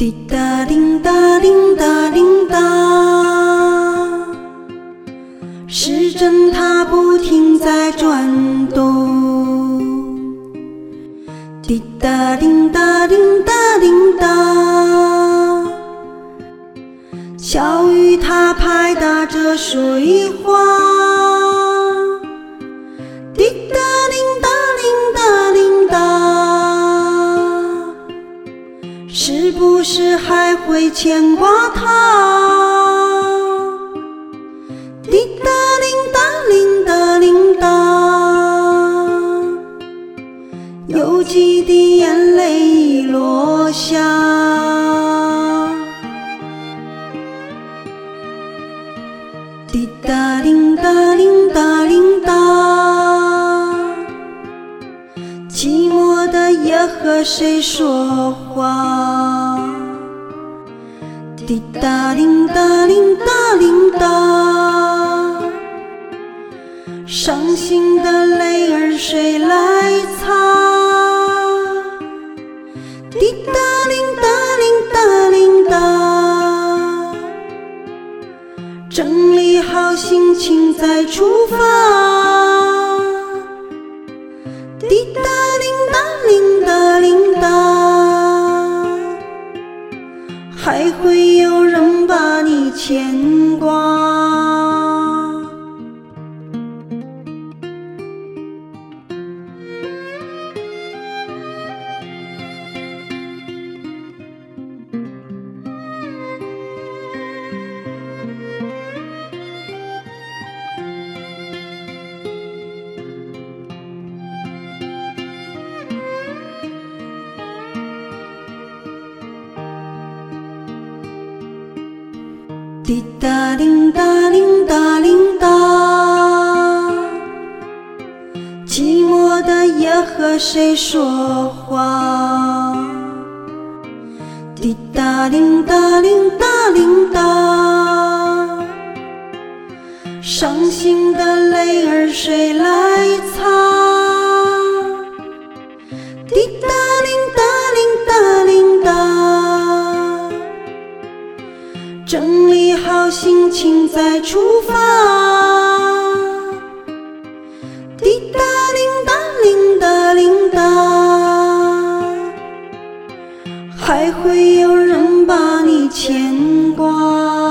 滴答铃答铃答铃答，时针它不停在转动。滴答铃答铃答铃答，小雨它拍打着水花。滴答铃答铃答铃答，是不是还会牵挂他？滴答铃答铃答铃答，有几滴眼泪已落下。滴答铃答铃答铃答，寂寞的夜和谁说话？滴答铃答铃答铃答，伤心的泪儿谁来擦？滴答铃答铃答铃答，整理好心情再出发。滴答铃答铃答铃答，还会有人把你牵挂。滴答铃答铃答铃答，寂寞的夜和谁说话？滴答铃答铃答铃答，伤心的泪儿谁来擦？滴答铃答铃答铃答，整理好心情再出发。滴答铃答铃答铃答，还会有人把你牵挂。